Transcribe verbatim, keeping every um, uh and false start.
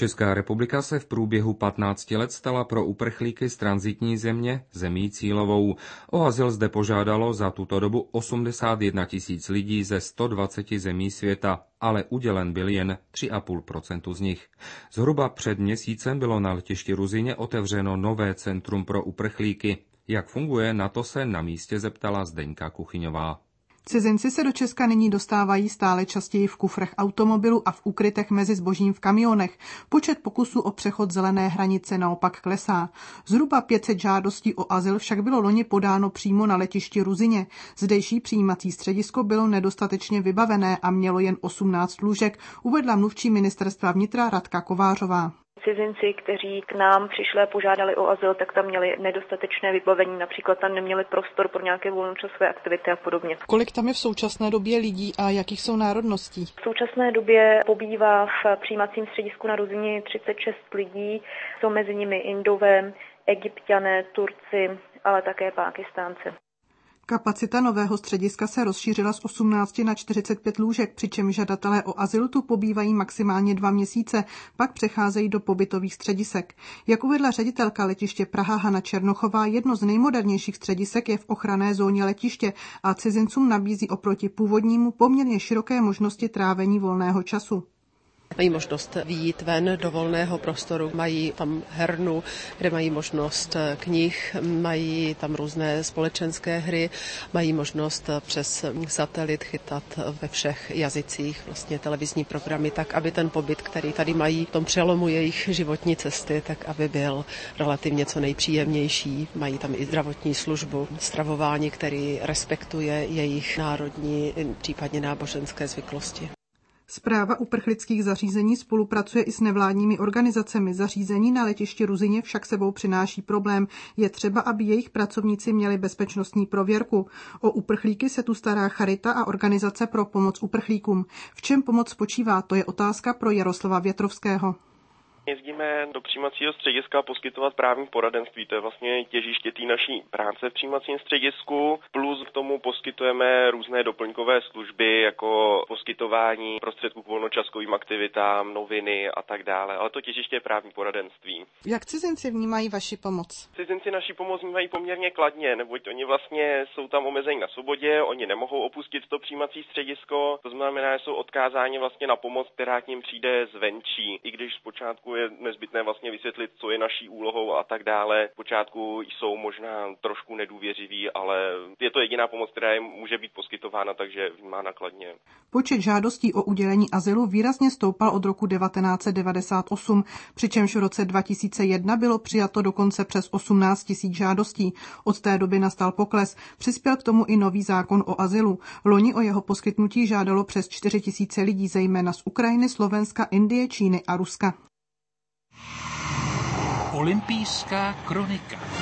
Česká republika se v průběhu patnácti let stala pro uprchlíky z tranzitní země zemí cílovou. O azyl zde požádalo za tuto dobu osmdesát jedna tisíc lidí ze sto dvaceti zemí světa, ale udělen byl jen tři a půl procenta z nich. Zhruba před měsícem bylo na letišti Ruzyně otevřeno nové centrum pro uprchlíky. Jak funguje, na to se na místě zeptala Zdeňka Kuchyňová. Cizinci se do Česka nyní dostávají stále častěji v kufrech automobilu a v úkrytech mezi zbožím v kamionech. Počet pokusů o přechod zelené hranice naopak klesá. Zhruba pět set žádostí o azyl však bylo loni podáno přímo na letišti Ruzyně. Zdejší přijímací středisko bylo nedostatečně vybavené a mělo jen osmnáct lůžek, uvedla mluvčí ministerstva vnitra Radka Kovářová. Cizinci, kteří k nám přišli a požádali o azyl, tak tam měli nedostatečné vybavení, například tam neměli prostor pro nějaké volnočasové aktivity a podobně. Kolik tam je v současné době lidí a jakých jsou národností? V současné době pobývá v přijímacím středisku na Ruzyni třicet šest lidí, jsou mezi nimi Indové, Egypťané, Turci, ale také Pákistánci. Kapacita nového střediska se rozšířila z osmnácti na čtyřicet pět lůžek, přičemž žadatelé o azyl tu pobývají maximálně dva měsíce, pak přecházejí do pobytových středisek. Jak uvedla ředitelka letiště Praha Hana Černochová, jedno z nejmodernějších středisek je v ochranné zóně letiště a cizincům nabízí oproti původnímu poměrně široké možnosti trávení volného času. Mají možnost vyjít ven do volného prostoru, mají tam hernu, kde mají možnost knih, mají tam různé společenské hry, mají možnost přes satelit chytat ve všech jazycích vlastně televizní programy, tak aby ten pobyt, který tady mají v tom přelomu jejich životní cesty, tak aby byl relativně co nejpříjemnější. Mají tam i zdravotní službu, stravování, který respektuje jejich národní, případně náboženské zvyklosti. Správa uprchlických zařízení spolupracuje i s nevládními organizacemi. Zařízení na letišti Ruzyně však sebou přináší problém. Je třeba, aby jejich pracovníci měli bezpečnostní prověrku. O uprchlíky se tu stará Charita a organizace pro pomoc uprchlíkům. V čem pomoc spočívá, to je otázka pro Jaroslava Větrovského. Jezdíme do přijímacího střediska poskytovat právní poradenství, to je vlastně těžiště té naší práce v přijímacím středisku, plus k tomu poskytujeme různé doplňkové služby, jako poskytování prostředků k volnočasovým aktivitám, noviny a tak dále, ale to těžiště je právní poradenství. Jak cizinci vnímají vaši pomoc? Cizinci naši pomoc vnímají poměrně kladně, neboť oni vlastně jsou tam omezeni na svobodě, oni nemohou opustit to přijímací středisko, to znamená, že jsou odkázáni vlastně na pomoc, která k nim přijde zvenčí, i když zpočátku je nezbytné vlastně vysvětlit, co je naší úlohou a tak dále. V počátku jsou možná trošku nedůvěřiví, ale je to jediná pomoc, která jim může být poskytována, takže vnímá nakladně. Počet žádostí o udělení azylu výrazně stoupal od roku devatenáct set devadesát osm, přičemž v roce dva tisíce jedna bylo přijato dokonce přes osmnáct tisíc žádostí. Od té doby nastal pokles. Přispěl k tomu i nový zákon o azylu. Loni o jeho poskytnutí žádalo přes čtyři tisíce lidí, zejména z Ukrajiny, Slovenska, Indie, Číny a Ruska. Olympijská kronika.